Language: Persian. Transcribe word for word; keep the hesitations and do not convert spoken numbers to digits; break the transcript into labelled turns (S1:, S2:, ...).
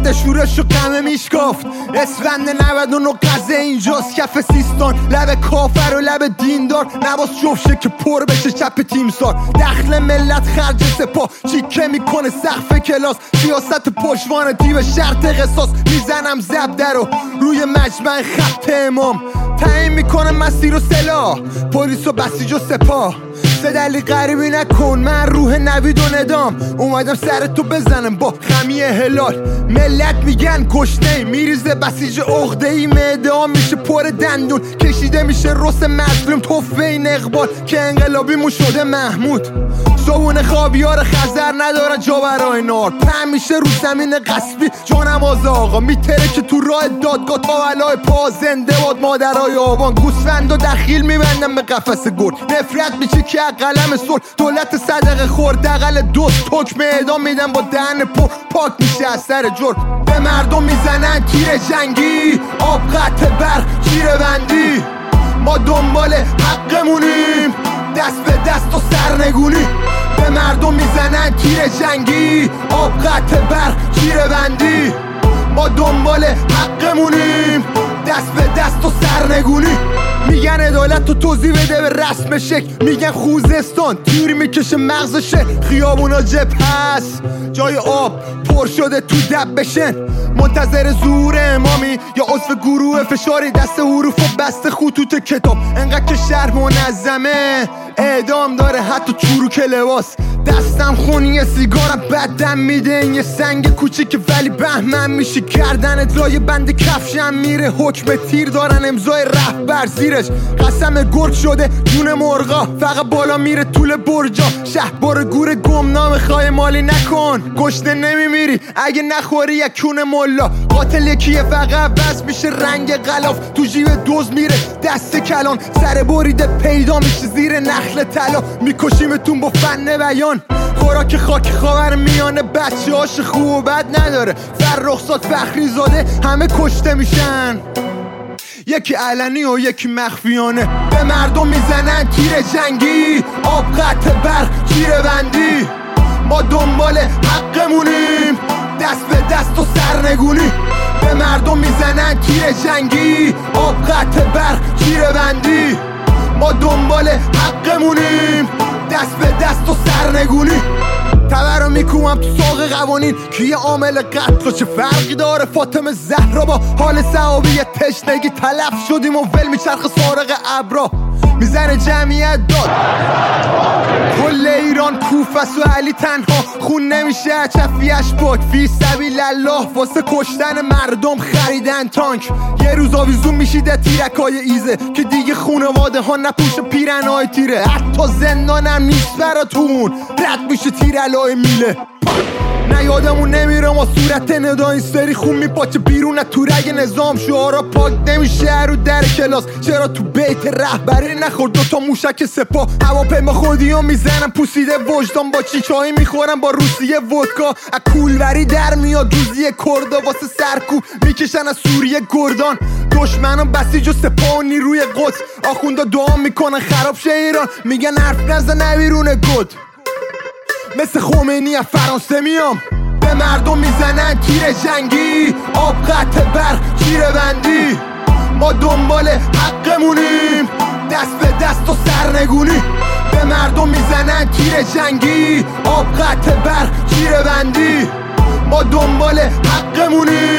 S1: رد شورش و قمه میشکافت. اسفند نود و نه قضه اینجاست کف سیستان، لب کافر و لب دیندار، نباس جفشه که پر بشه چپ تیمسار. دخل ملت خرج سپاه چیکه میکنه سقف کلاس، سیاست پشوان دیو شرط قصاص. میزنم زبده رو روی مجمع خط امام، تعیین میکنه مسیر و سلاح، پلیس و بسیج و سپاه. سدلی غریبی نکن، من روح نوید و ندام اومدم سر تو بزنم با خمی هلال. ملت میگن گشنه میریزه بسیج عقده‌ای، معده میشه پر دندون، کشیده میشه رس مظلوم توفه این اقبال که انقلابیمون شده محمود. صبونه خوابیار خزر نداره جا برای نار، پن میشه رو زمین قصبی جانماز آقا، میتره که تو راه دادگاه تا علای پا زنده باد مادرای آبان. گوسفند و دخیل میبندم به قفس گرد، نفرت میشه که قلم صلح، دولت صدقه خور دقل دوست حکم اعدام میدن با دهن پر پاک میشه از سر جرم. به مردم میزنن تیر جنگی، آب قطع برق چیره بندی، ما دنبال حقمونیم دست به دست و سرنگونی. به مردم میزنن تیر جنگی، آب قطع برق چیره بندی، ما دنبال حقمونیم دست به دست و سرنگونی. میگن عدالت تو توضیح بده به رسم شکل، میگن خوزستان تیر میکشه مغزشه، خیابونا جبهه هست جای آب پر شده تو دب بشن. منتظر ظهور امامی یا عضو گروه فشاری دست حروف و بسته خطوط کتاب، انقدر که شهر منظمه اعدام داره حتی چروک لباس. دستم خونی سیگارم بدم میده، این یه سنگ کوچیک ولی بهمن میشه کردنت لای بند کفشم میره. حکم تیر دارن امضای رهبر زیرش، قسم گرگ شده جون مرغا، فقط بالا میره طول برجا. شهبار گور گمنام خواهی مالی نکن، گشنه نمیمیری اگه نخوری یک کون ملا. قاتل یکیه فقط بس میشه رنگ غلاف، تو جیب دوز میره دست کلان، سر بریده پیدا میشه زیر نخل طلا. میکشیمتون با فن بیان، خوراک خاک خاور میانه، بچه هاش خوب و بد نداره، فرخزاد فخری زاده همه کشته میشن، یکی علنی و یکی مخفیانه. به مردم میزنن تیر جنگی، آب قطع برق چیره بندی، ما دنبال حقمونیم دست به دست و سرنگونی. به مردم میزنن تیر جنگی، آب قطع برق چیره بندی، ما دنبال حقمونیم دست به دست و سرنگونی. تبر رو میکومم تو ساق قوانین، کیه عامل قتل و چه فرقی داره فاطمه زهرا با حال صحابی تشنگی. تلف شدیم و ول میچرخ سارق ابرا، میزنه جمعیت داد کل ایران کوفس و علی تنها، خون نمیشه چفیش پاک. فی سبیل الله واسه کشتن مردم خریدن تانک، یه روز آویزون میشیده تیرکای ایزه که دیگه خونواده ها نپوش پیرنهای تیره. حتی زندانم نیست براتون، رد میشه تیرالای میله. نه یادمون نمیره ما صورت ندا این سری خون میپاچه بیرون تو رگ نظام، شعارا پاک نمیشه رو در کلاس. چرا تو بیت رهبری نخورد دوتا موشک سپاه، هواپیما خودی ها میزنم پوسیده وجدان، با چیچایی میخورم با روسیه ودکا. از کولوری در میاد جوزی کردا واسه سرکو میکشن از سوریه گردان. دشمنان بسیج و سپاه و نیروی قدس، آخوندا دعا میکنن خراب شه ایران، میگن حرف نزن بیرون گد. مثل خمینی از فرانسه میام، به مردم میزنن تیر جنگی، آب قطع برق چیره بندی، ما دنبال حقمونیم دست به دست و سرنگونی. به مردم میزنن تیر جنگی، آب قطع برق چیره بندی، ما دنبال حقمونیم